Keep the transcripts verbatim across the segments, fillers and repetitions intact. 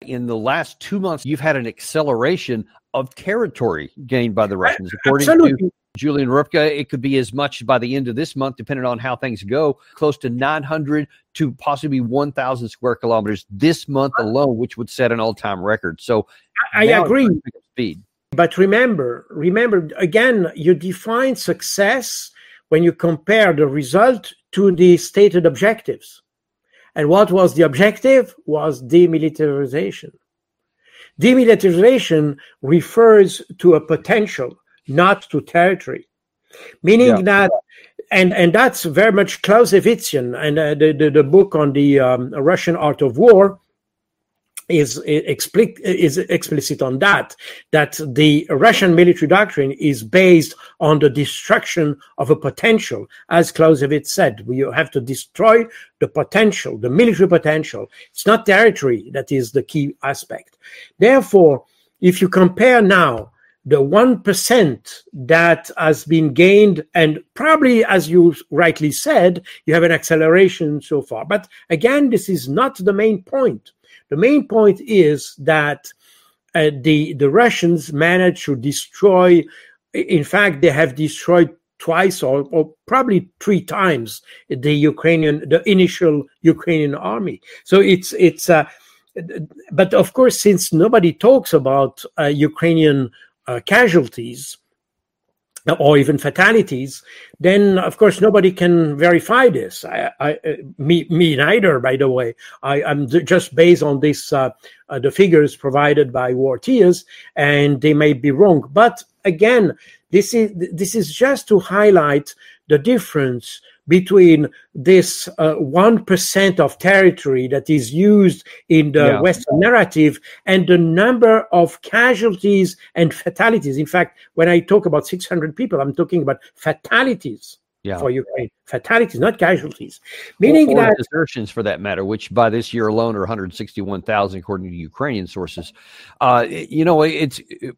in the last two months, you've had an acceleration of territory gained by the Russians. According Absolutely. to Julian Rupka, it could be as much by the end of this month, depending on how things go, close to nine hundred to possibly one thousand square kilometers this month alone, which would set an all-time record. So I agree. Speed. But remember, remember, again, you define success when you compare the result to the stated objectives. And what was the objective? Was demilitarization. Demilitarization refers to a potential, not to territory. Meaning yeah. that, and, and that's very much Clausewitzian, and uh, the, the, the book on the um, Russian art of war is explicit is explicit on that, that the Russian military doctrine is based on the destruction of a potential. As Clausewitz said, you have to destroy the potential, the military potential. It's not territory that is the key aspect. Therefore, if you compare now the one percent that has been gained, and probably, as you rightly said, you have an acceleration so far. But again, this is not the main point. The main point is that uh, the, the Russians managed to destroy, in fact, they have destroyed twice or, or probably three times the Ukrainian, the initial Ukrainian army. So it's, it's, uh, but of course, since nobody talks about uh, Ukrainian uh, casualties, or even fatalities, then of course nobody can verify this. I, I, me, me neither, by the way. I, I'm just based on this, uh, uh, the figures provided by Wartiers, and they may be wrong. But again, this is this is just to highlight the difference between this uh, one percent of territory that is used in the yeah. Western narrative and the number of casualties and fatalities. In fact, when I talk about six hundred people, I'm talking about fatalities yeah. for Ukraine. Fatalities, not casualties. Meaning or, or that desertions, for that matter, which by this year alone are one hundred sixty-one thousand, according to Ukrainian sources. Uh, you know, it's... It,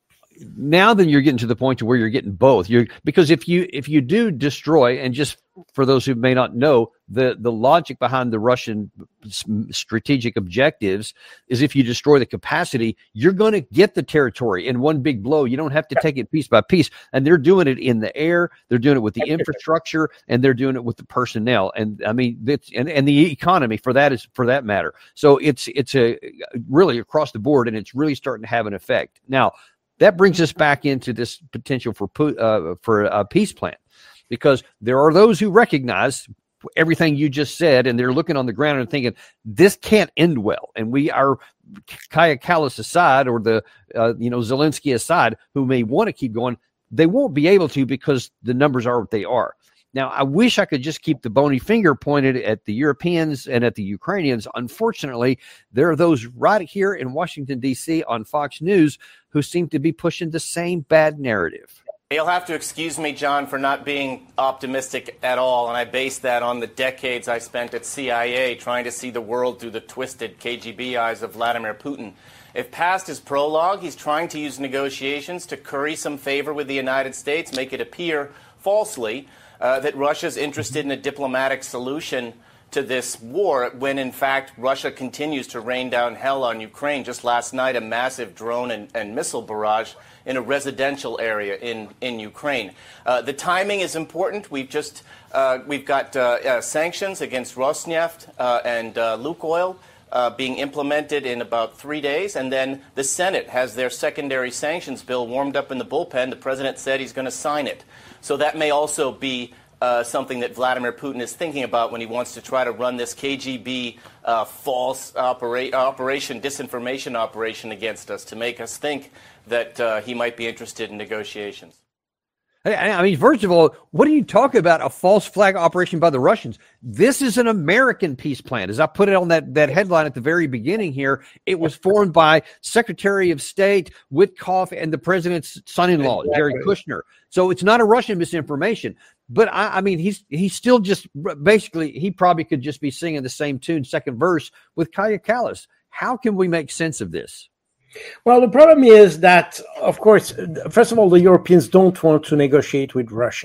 now then you're getting to the point to where you're getting both. You're because if you if you do destroy, and just for those who may not know, the the logic behind the Russian strategic objectives is if you destroy the capacity, you're going to get the territory in one big blow. You don't have to take it piece by piece. And they're doing it in the air, they're doing it with the infrastructure, and they're doing it with the personnel. And I mean, it's, and and the economy for that is for that matter. So it's it's a really across the board, and it's really starting to have an effect now. That brings us back into this potential for uh, for a peace plan, because there are those who recognize everything you just said, and they're looking on the ground and thinking this can't end well. And we are Kaya Kallas aside, or the uh, you know Zelensky aside, who may want to keep going, they won't be able to because the numbers are what they are. Now, I wish I could just keep the bony finger pointed at the Europeans and at the Ukrainians. Unfortunately, there are those right here in Washington, D C on Fox News who seem to be pushing the same bad narrative. You'll have to excuse me, John, for not being optimistic at all, and I base that on the decades I spent at C I A trying to see the world through the twisted K G B eyes of Vladimir Putin. If past his prologue, he's trying to use negotiations to curry some favor with the United States, make it appear falsely Uh, that Russia's interested in a diplomatic solution to this war, when in fact Russia continues to rain down hell on Ukraine. Just last night, a massive drone and, and missile barrage in a residential area in, in Ukraine. Uh, the timing is important. We've just uh, we've got uh, uh, sanctions against Rosneft uh, and uh, Lukoil uh, being implemented in about three days, and then the Senate has their secondary sanctions bill warmed up in the bullpen. The president said he's going to sign it. So that may also be uh, something that Vladimir Putin is thinking about when he wants to try to run this K G B uh, false opera- operation, disinformation operation against us to make us think that uh, he might be interested in negotiations. I mean, first of all, what are you talking about? A false flag operation by the Russians? This is an American peace plan. As I put it on that, that headline at the very beginning here, it was formed by Secretary of State Witkoff and the president's son-in-law, exactly. Jared Kushner. So it's not a Russian misinformation. But, I, I mean, he's he's still just basically, he probably could just be singing the same tune, second verse, with Kaya Kallas. How can we make sense of this? Well, the problem is that, of course, first of all, the Europeans don't want to negotiate with Russia.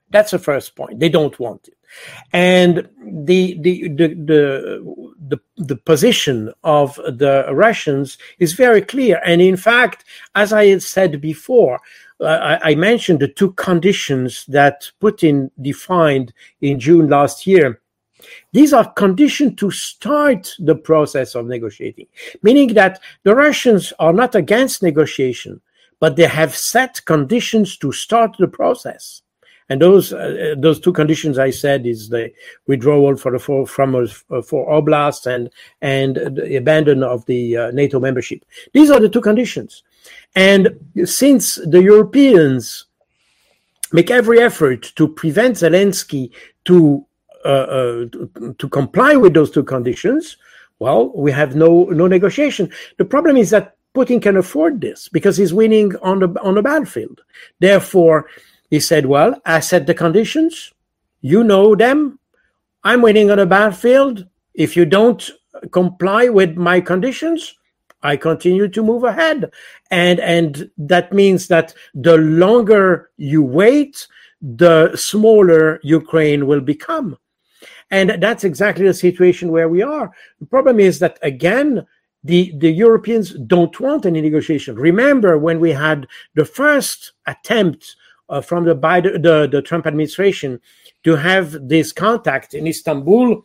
That's the first point. They don't want it. And the the the the the, the position of the Russians is very clear. And in fact, as I had said before, uh, I, I mentioned the two conditions that Putin defined in June last year. These are conditions to start the process of negotiating, meaning that the Russians are not against negotiation, but they have set conditions to start the process. And those uh, those two conditions I said is the withdrawal for the four, from uh, four oblasts and and the abandon of the uh, NATO membership. These are the two conditions. And since the Europeans make every effort to prevent Zelensky to uh, uh, to, to comply with those two conditions, well, we have no no negotiation. The problem is that Putin can afford this because he's winning on the on the battlefield. Therefore, he said, well, I set the conditions. You know them. I'm winning on the battlefield. If you don't comply with my conditions, I continue to move ahead. And, and that means that the longer you wait, the smaller Ukraine will become. And that's exactly the situation where we are. The problem is that, again, the, the Europeans don't want any negotiation. Remember when we had the first attempt Uh, from the, Biden, the the Trump administration to have this contact in Istanbul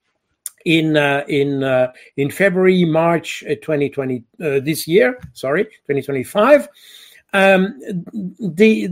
in uh, in uh, in February, March twenty twenty uh, this year. Sorry, twenty twenty-five. Um, the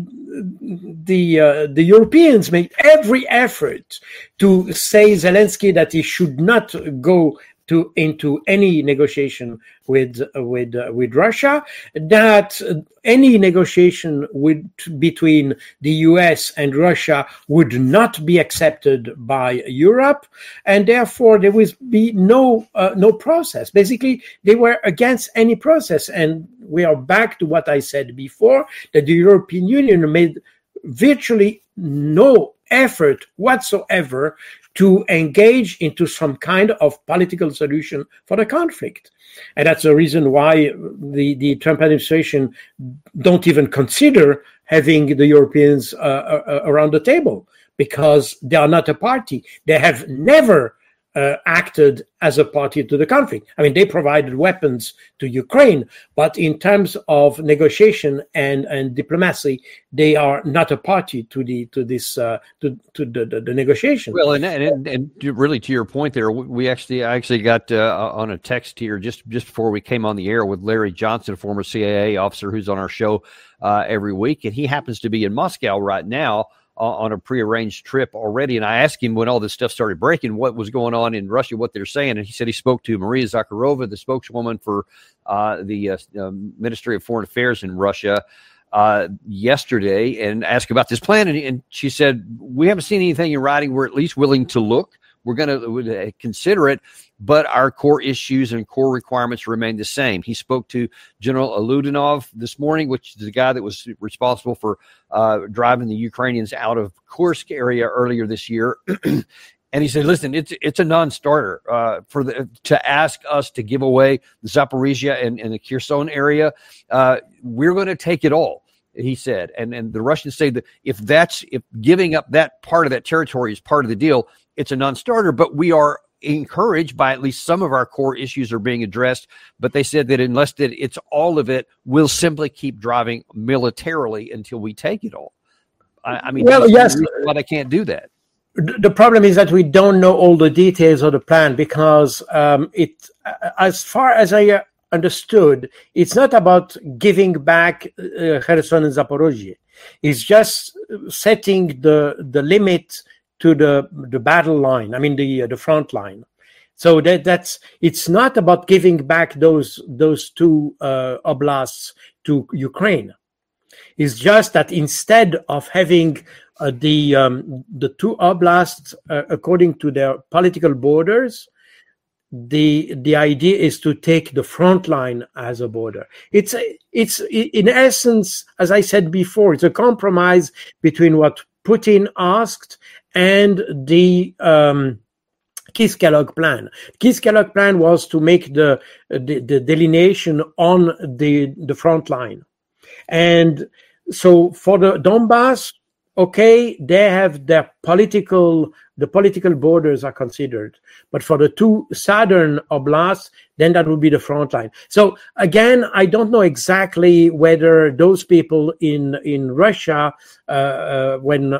the uh, the Europeans made every effort to say Zelensky that he should not go to into any negotiation with uh, with uh, with Russia, that uh, any negotiation with between the U S and Russia would not be accepted by Europe, and therefore there would be no uh, no process. Basically, they were against any process, and we are back to what I said before, that the European Union made virtually no effort whatsoever to engage into some kind of political solution for the conflict. And that's the reason why the, the Trump administration don't even consider having the Europeans uh, uh, around the table, because they are not a party. They have never uh, acted as a party to the conflict. I mean, they provided weapons to Ukraine, but in terms of negotiation and, and diplomacy, they are not a party to the to this uh, to to the, the, the negotiation. Well, and, and and really to your point there, we actually I actually got uh, on a text here just just before we came on the air with Larry Johnson, a former C I A officer who's on our show uh, every week, and he happens to be in Moscow right now on a prearranged trip already. And I asked him when all this stuff started breaking, what was going on in Russia, what they're saying. And he said he spoke to Maria Zakharova, the spokeswoman for uh, the uh, uh, Ministry of Foreign Affairs in Russia uh, yesterday, and asked about this plan. And, and she said, we haven't seen anything in writing. We're at least willing to look. We're going to consider it, but our core issues and core requirements remain the same. He spoke to General Aludinov this morning, which is the guy that was responsible for uh, driving the Ukrainians out of Kursk area earlier this year. And he said, listen, it's it's a non-starter uh, for the to ask us to give away Zaporizhia and, and the Kherson area. Uh, we're going to take it all, he said. And and the Russians say that if that's if giving up that part of that territory is part of the deal, it's a non-starter. But we are encouraged by at least some of our core issues are being addressed. But they said that unless that it's all of it, we'll simply keep driving militarily until we take it all. I, I mean, well, yes, why they can't do that. The problem is that we don't know all the details of the plan, because um, it, as far as I understood, it's not about giving back uh, Kherson and Zaporozhye. It's just setting the the limit to the the battle line. I mean, the the front line. So that that's it's not about giving back those those two uh, oblasts to Ukraine. It's just that instead of having uh, the um, the two oblasts uh, according to their political borders, the the idea is to take the front line as a border. It's it's in essence, as I said before, it's a compromise between what Putin asked and the um, Keith-Kellogg plan. Keith-Kellogg plan was to make the, the the delineation on the the front line, and so for the Donbass, okay, they have their political, the political borders are considered. But for the two southern oblasts, then that would be the front line. So again, I don't know exactly whether those people in, in Russia, uh, uh, when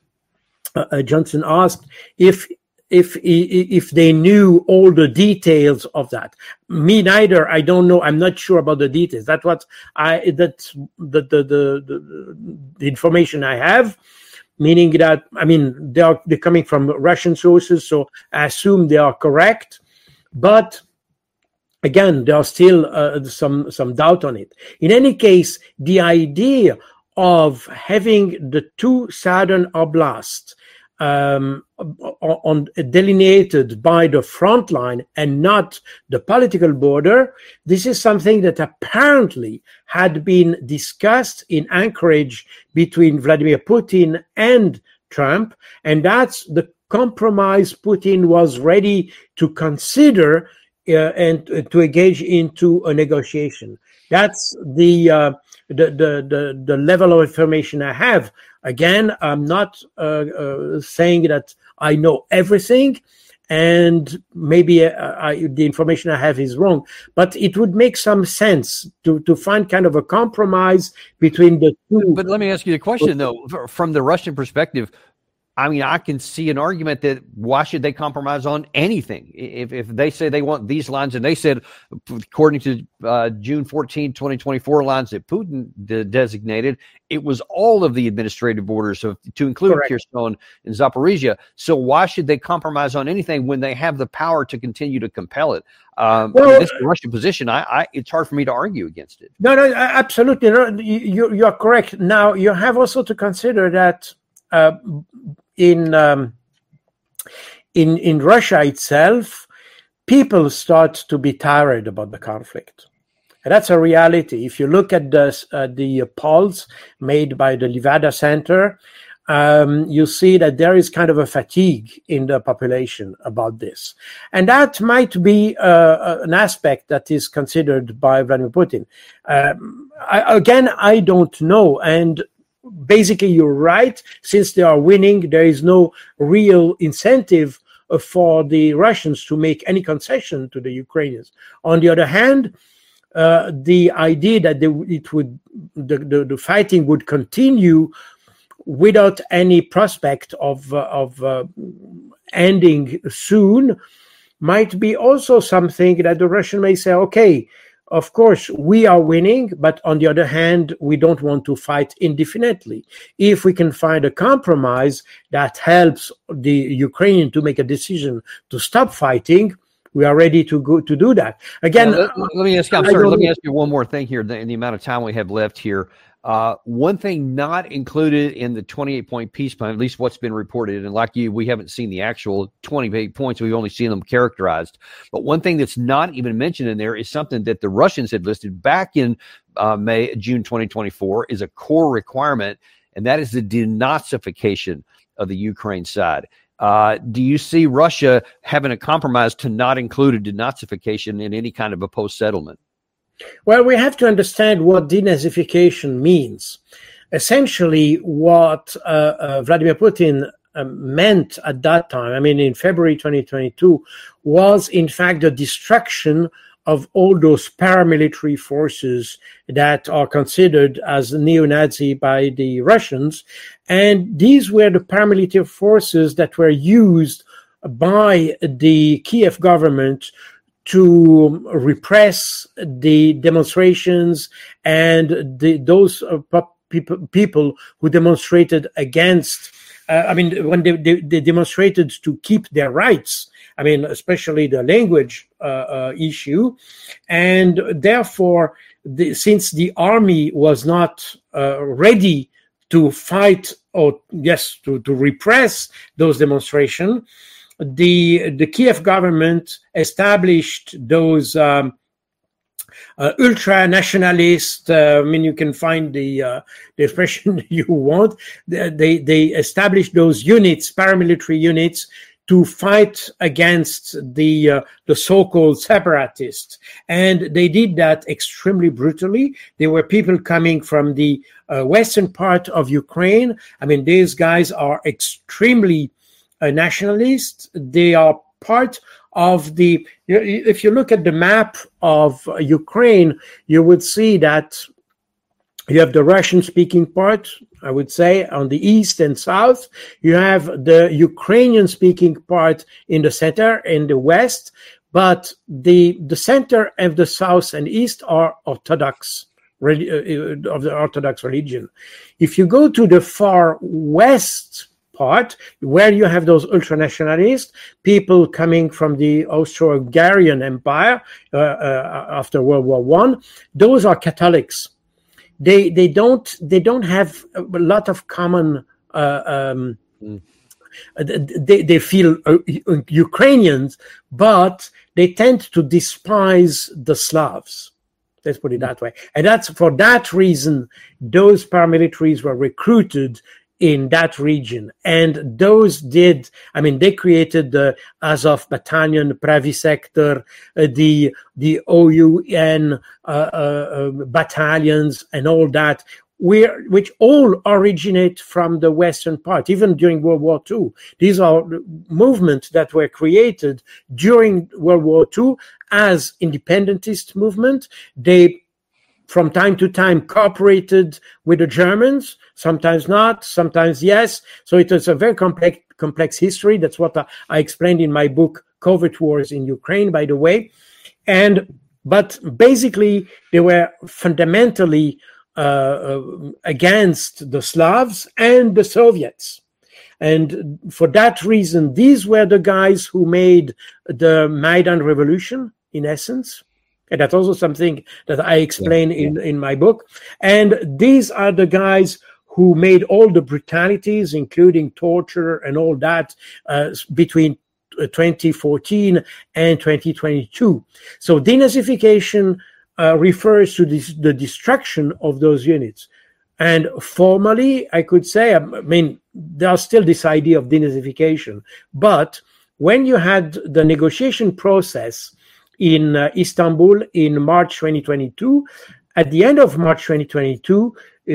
uh, Johnson asked if if if they knew all the details of that. Me neither. I don't know. I'm not sure about the details. That's what I that's the the the, the, the information I have. Meaning that, I mean, they are they're coming from Russian sources, so I assume they are correct. But again, there are still uh, some some doubt on it. In any case, the idea of having the two southern oblasts um, on, delineated by the front line and not the political border, this is something that apparently had been discussed in Anchorage between Vladimir Putin and Trump, and that's the compromise Putin was ready to consider uh, and uh, to engage into a negotiation. That's the, uh, the, the the the level of information I have. Again, I'm not uh, uh, saying that I know everything, and maybe uh, I, the information I have is wrong, but it would make some sense to, to find kind of a compromise between the two. But let me ask you the question, though, from the Russian perspective. I mean, I can see an argument that why should they compromise on anything? If if they say they want these lines, and they said, according to uh, June fourteenth, twenty twenty-four lines that Putin de- designated, it was all of the administrative borders, so to include Correct. Kherson and Zaporizhia. So why should they compromise on anything when they have the power to continue to compel it? Um, well, I mean, this is the Russian position. I, I, it's hard for me to argue against it. No, no, absolutely. No, you, you are correct. Now, you have also to consider that uh, in um, in in Russia itself, people start to be tired about the conflict. And that's a reality. If you look at the uh, the polls made by the Levada Center, um, you see that there is kind of a fatigue in the population about this. And that might be uh, an aspect that is considered by Vladimir Putin. Um, I, again, I don't know. And basically, you're right. Since they are winning, there is no real incentive for the Russians to make any concession to the Ukrainians. On the other hand, uh, the idea that they, it would the, the, the fighting would continue without any prospect of uh, of uh, ending soon might be also something that the Russian may say, okay, of course, we are winning, but on the other hand, we don't want to fight indefinitely. If we can find a compromise that helps the Ukrainian to make a decision to stop fighting, we are ready to go to do that. Again, let, let me ask. I'm sorry. Let me ask you one more thing here. In the amount of time we have left here, uh, one thing not included in the twenty-eight point peace plan, at least what's been reported, and like you, we haven't seen the actual twenty-eight points. We've only seen them characterized. But one thing that's not even mentioned in there is something that the Russians had listed back in uh, May, June twenty twenty-four, is a core requirement, and that is the denazification of the Ukraine side. Uh, do you see Russia having a compromise to not include a denazification in any kind of a post-settlement? Well, we have to understand what denazification means. Essentially, what uh, uh, Vladimir Putin uh, meant at that time, I mean, in February twenty twenty-two, was in fact the destruction of all those paramilitary forces that are considered as neo-Nazi by the Russians. And these were the paramilitary forces that were used by the Kiev government to repress the demonstrations and the, those uh, people, people who demonstrated against, uh, I mean, when they, they, they demonstrated to keep their rights, I mean, especially the language uh, uh, issue. And therefore, the, since the army was not uh, ready to fight or, yes, to, to repress those demonstrations, the, the Kiev government established those um, uh, ultra-nationalist, uh, I mean, you can find the, uh, the expression you want, they, they established those units, paramilitary units, to fight against the uh, the so-called separatists, and they did that extremely brutally. There were people coming from the uh, western part of Ukraine. I mean, these guys are extremely uh, nationalist. They are part of the. If you look at the map of Ukraine, you would see that you have the Russian-speaking part, I would say, on the east and south. You have the Ukrainian-speaking part in the center, in the west. But the the center of the south and east are Orthodox, of the Orthodox religion. If you go to the far west part, where you have those ultranationalists, people coming from the Austro-Hungarian Empire uh, uh, after World War One, those are Catholics. They they don't they don't have a lot of common. Uh, um, mm. They they feel uh, Ukrainians, but they tend to despise the Slavs. Let's put it that way, and that's for that reason those paramilitaries were recruited in that region, and those did. I mean, they created the Azov Battalion, Pravy Sector, uh, the the O U N uh, uh, battalions, and all that, where which all originate from the western part. Even during World War Two, these are movements that were created during World War Two as independentist movement. They, from time to time, cooperated with the Germans, sometimes not, sometimes yes. So it is a very complex complex history. That's what I, I explained in my book, Covert Wars in Ukraine, by the way. And but basically, they were fundamentally uh, against the Slavs and the Soviets. And for that reason, these were the guys who made the Maidan Revolution, in essence. And that's also something that I explain yeah, yeah. in, in my book. And these are the guys who made all the brutalities, including torture and all that, uh, between twenty fourteen and twenty twenty-two. So denazification uh, refers to this, the destruction of those units. And formally, I could say, I mean, there's still this idea of denazification. But when you had the negotiation process in uh, Istanbul in March twenty twenty-two. At the end of March twenty twenty-two,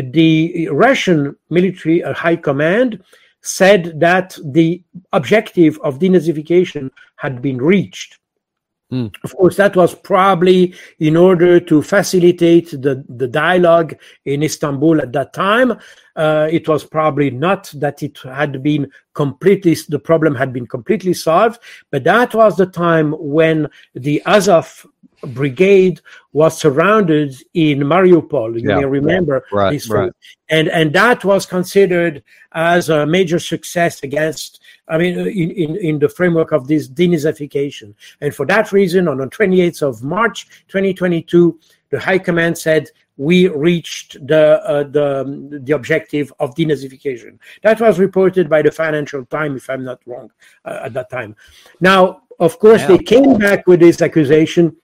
the Russian military high command said that the objective of denazification had been reached. Mm. Of course, that was probably in order to facilitate the, the dialogue in Istanbul at that time. Uh, it was probably not that it had been completely, the problem had been completely solved, but that was the time when the Azov brigade was surrounded in Mariupol. You yeah, may remember right, this. Right. And, and that was considered as a major success against, I mean, in, in, in the framework of this denazification. And for that reason, on the twenty-eighth of March, twenty twenty-two, the High Command said, we reached the, uh, the, the objective of denazification. That was reported by the Financial Times, if I'm not wrong, uh, at that time. Now, of course, yeah. they came back with this accusation.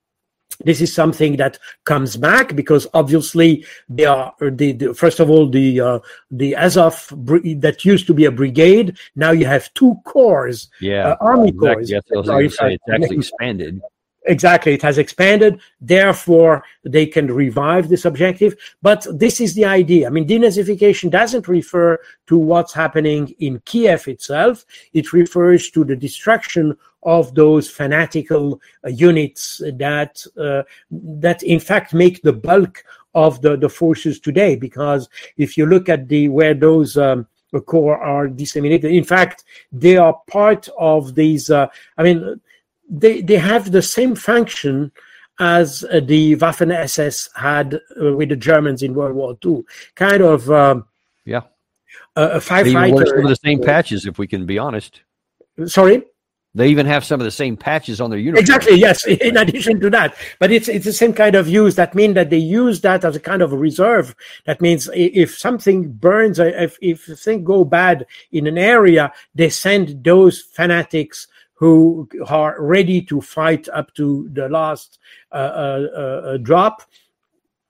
This is something that comes back because obviously they are the, the first of all the uh, the Azov that used to be a brigade. Now you have two corps, yeah, uh, army exactly. corps. Yes, I was going to say it's actually expanded. Exactly, it has expanded. Therefore, they can revive this objective. But this is the idea. I mean, denazification doesn't refer to what's happening in Kiev itself. It refers to the destruction of those fanatical uh, units that uh, that in fact make the bulk of the, the forces today. Because if you look at the where those um, corps are disseminated, in fact, they are part of these. Uh, I mean. They they have the same function as uh, the Waffen-S S had uh, with the Germans in World War Two. Kind of um, yeah, a, a firefighter. They even wear some of the same patches, if we can be honest. Sorry. They even have some of the same patches on their uniform. Exactly, yes, in addition to that. But it's it's the same kind of use. That means that they use that as a kind of a reserve. That means if something burns, if, if things go bad in an area, they send those fanatics who are ready to fight up to the last uh, uh, uh, drop.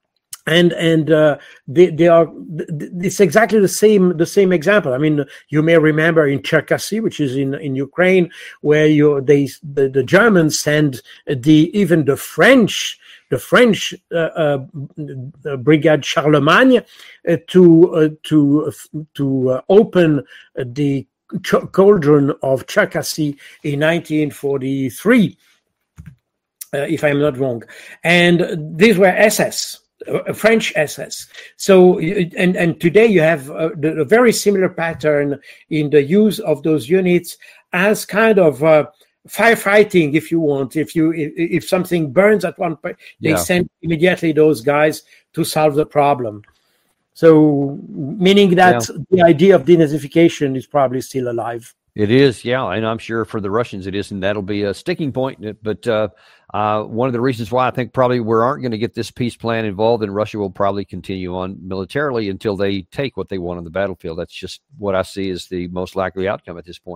And and uh, they they are. It's exactly the same the same example. I mean, you may remember in Cherkasy, which is in, in Ukraine, where you they the, the Germans send the even the French the French uh, uh, Brigade Charlemagne uh, to uh, to to uh, open the cauldron of Cherkasy in nineteen forty-three, uh, if I'm not wrong, and these were S S. French S S. So, and and today you have a, a very similar pattern in the use of those units as kind of uh, firefighting, if you want. If you if, if something burns at one point, they yeah. send immediately those guys to solve the problem. So, meaning that yeah. the idea of denazification is probably still alive. It is, yeah, and I'm sure for the Russians it is, and that'll be a sticking point. But uh, uh, one of the reasons why I think probably we aren't going to get this peace plan involved, and Russia will probably continue on militarily until they take what they want on the battlefield. That's just what I see as the most likely outcome at this point.